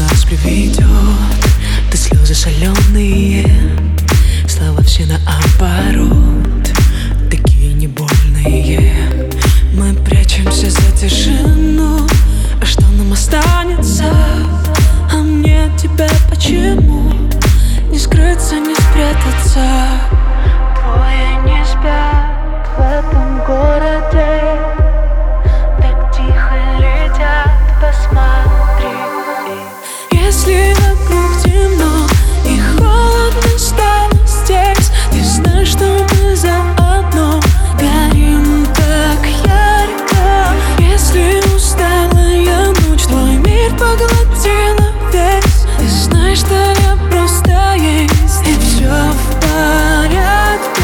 нас приведет. Ты слезы соленые, слова все наоборот, такие не больные. Мы прячемся за тишину, а что нам останется? А мне от тебя почему не скрыться, не спрятаться? Двое не спят в этом городе, так тихо летят, посмотри. Если вокруг темно и холодно стало здесь, ты знаешь, что мы заодно горим так ярко. Если усталая ночь твой мир поглотила весь, ты знаешь, что я просто есть, и все в порядке.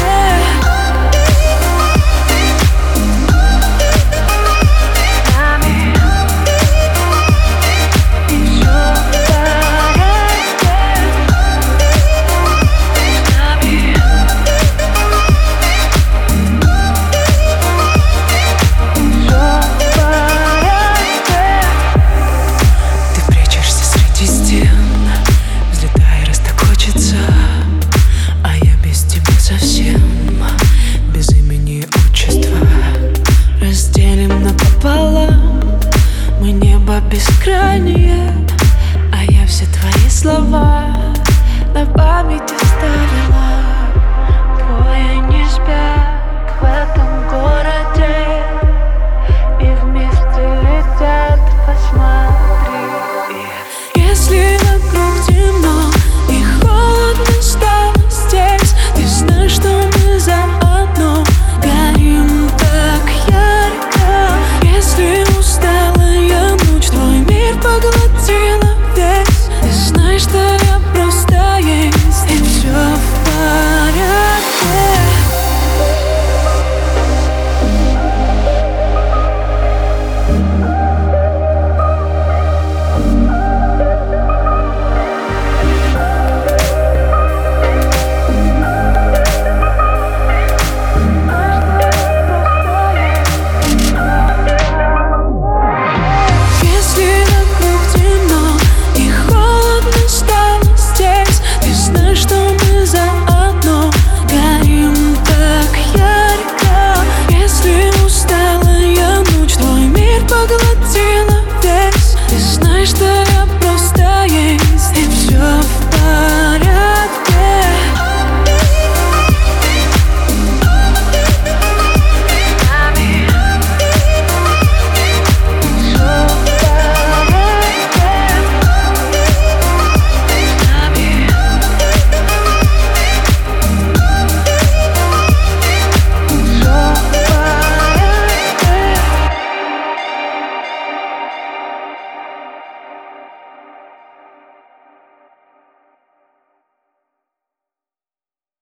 Совсем без имени и отчества разделим напополам. Мы небо бескрайнее, а я все твои слова на память оставила. Двое не спят в этом городе.